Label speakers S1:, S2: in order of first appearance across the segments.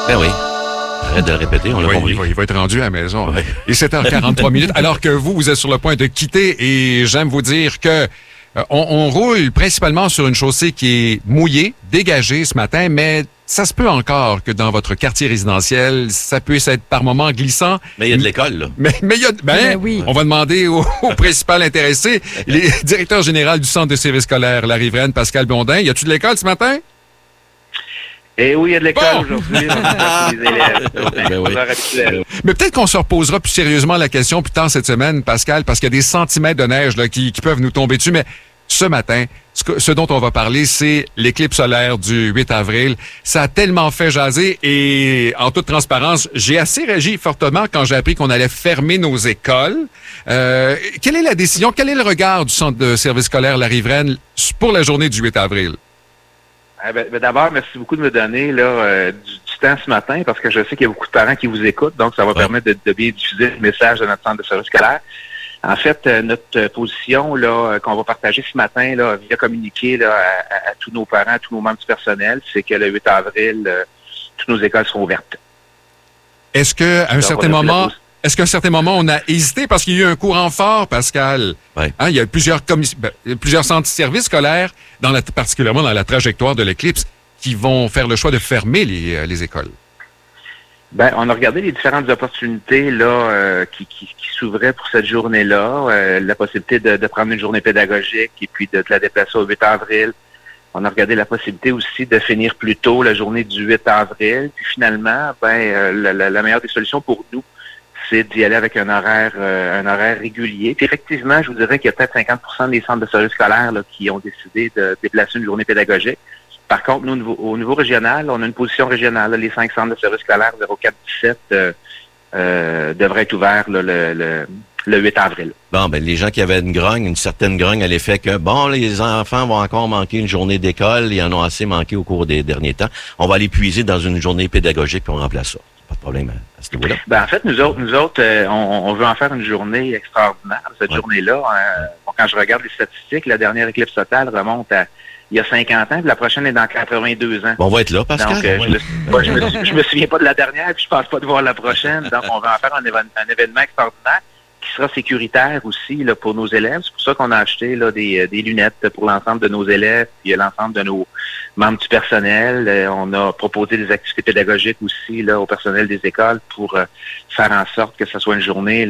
S1: Ben oui. Arrête de le répéter, on l'a compris.
S2: Il va être rendu à la maison.
S1: Ouais.
S2: Et 7h43 minutes, alors que vous êtes sur le point de quitter. Et j'aime vous dire que on roule principalement sur une chaussée qui est mouillée, dégagée ce matin, mais ça se peut encore que dans votre quartier résidentiel, ça puisse être par moments glissant.
S1: Mais il y a de l'école, là.
S2: Mais il y a,
S3: oui.
S2: On va demander au principal intéressé, le directeur général du Centre de service scolaire La Riveraine, Pascal Blondin. Y a-tu de l'école ce matin?
S4: Eh oui, il y a de l'école
S2: Bon.
S4: aujourd'hui. On a les élèves.
S1: Ben oui.
S4: Heure habituelle.
S2: Mais peut-être qu'on se reposera plus sérieusement la question plus tard cette semaine, Pascal, parce qu'il y a des centimètres de neige là, qui peuvent nous tomber dessus. Mais ce matin, ce dont on va parler, c'est l'éclipse solaire du 8 avril. Ça a tellement fait jaser et, en toute transparence, j'ai assez réagi fortement quand j'ai appris qu'on allait fermer nos écoles. Quelle est la décision? Quel est le regard du Centre de service scolaire La Riveraine pour la journée du 8 avril?
S4: D'abord, merci beaucoup de me donner du temps ce matin parce que je sais qu'il y a beaucoup de parents qui vous écoutent, donc ça va permettre de bien diffuser le message de notre centre de service scolaire. En fait, notre position qu'on va partager ce matin via communiqué à tous nos parents, à tous nos membres du personnel, c'est que le 8 avril, toutes nos écoles seront ouvertes.
S2: Est-ce qu'à un certain moment, on a hésité parce qu'il y a eu un courant fort, Pascal?
S1: Ouais.
S2: Hein, il y a plusieurs centres de services scolaires, particulièrement dans la trajectoire de l'éclipse, qui vont faire le choix de fermer les écoles.
S4: Ben, on a regardé les différentes opportunités qui s'ouvraient pour cette journée-là. La possibilité de prendre une journée pédagogique et puis de la déplacer au 8 avril. On a regardé la possibilité aussi de finir plus tôt la journée du 8 avril. Puis finalement, la meilleure des solutions pour nous, c'est d'y aller avec un horaire régulier. Puis effectivement, je vous dirais qu'il y a peut-être 50% des centres de services scolaires qui ont décidé de déplacer une journée pédagogique. Par contre, nous, au niveau régional, on a une position régionale. Les 5 centres de services scolaires 04-17 devraient être ouverts le 8 avril.
S1: Bon, ben les gens qui avaient une certaine grogne à l'effet que, les enfants vont encore manquer une journée d'école, ils en ont assez manqué au cours des derniers temps. On va les puiser dans une journée pédagogique puis on remplace ça. Pas de problème à ce niveau-là.
S4: Ben, en fait, nous autres, on veut en faire une journée extraordinaire. Cette journée-là, quand je regarde les statistiques, la dernière éclipse totale remonte à il y a 50 ans, puis la prochaine est dans 82 ans.
S1: Bon, on va être là, Pascal.
S4: Donc, je me souviens pas de la dernière, puis je pense pas de voir la prochaine. Donc, on va en faire un événement extraordinaire qui sera sécuritaire aussi pour nos élèves. C'est pour ça qu'on a acheté des lunettes pour l'ensemble de nos élèves, puis l'ensemble de nos membres du personnel. On a proposé des activités pédagogiques aussi au personnel des écoles pour faire en sorte que ce soit une journée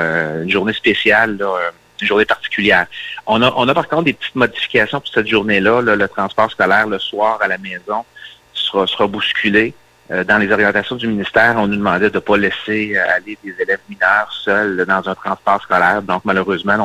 S4: spéciale, une journée particulière. On a par contre des petites modifications pour cette journée-là. Le transport scolaire le soir à la maison sera bousculé. Dans les orientations du ministère, on nous demandait de ne pas laisser aller des élèves mineurs seuls dans un transport scolaire. Donc, malheureusement,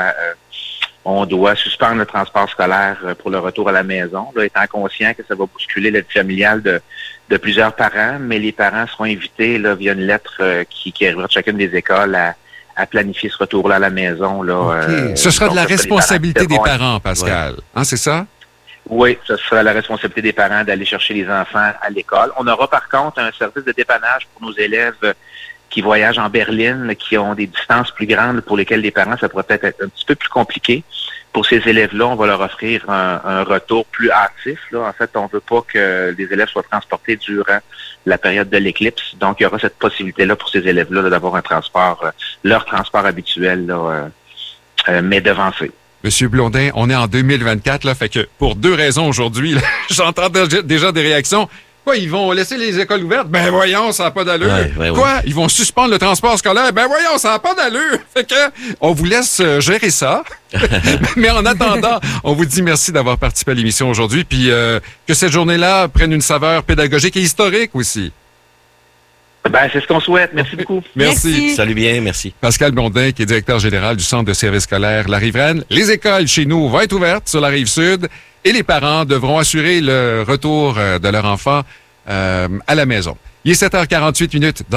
S4: on doit suspendre le transport scolaire pour le retour à la maison, étant conscient que ça va bousculer la vie familiale de plusieurs parents, mais les parents seront invités via une lettre qui arrivera de chacune des écoles à planifier ce retour-là à la maison.
S2: Okay. Ce sera de la responsabilité des parents, Pascal. Hein, c'est ça?
S4: Oui, ce sera la responsabilité des parents d'aller chercher les enfants à l'école. On aura par contre un service de dépannage pour nos élèves qui voyagent en berline, qui ont des distances plus grandes pour lesquelles les parents, ça pourrait peut-être être un petit peu plus compliqué. Pour ces élèves-là, on va leur offrir un retour plus hâtif. En fait, on ne veut pas que les élèves soient transportés durant la période de l'éclipse. Donc, il y aura cette possibilité-là pour ces élèves-là d'avoir un transport, leur transport habituel, mais devancé.
S2: Monsieur Blondin, on est en 2024, fait que pour 2 raisons aujourd'hui, j'entends déjà des réactions. Quoi, ils vont laisser les écoles ouvertes? Ben voyons, ça n'a pas d'allure. Quoi, ils vont suspendre le transport scolaire? Ben voyons, ça n'a pas d'allure. Fait que on vous laisse gérer ça. Mais en attendant, on vous dit merci d'avoir participé à l'émission aujourd'hui, puis que cette journée-là prenne une saveur pédagogique et historique aussi.
S4: Ben, c'est ce qu'on souhaite. Merci beaucoup.
S2: Merci.
S1: Salut bien, merci.
S2: Pascal Blondin, qui est directeur général du Centre de service scolaire La Riveraine. Les écoles chez nous vont être ouvertes sur la Rive-Sud et les parents devront assurer le retour de leur enfant à la maison. Il est 7h48 minutes.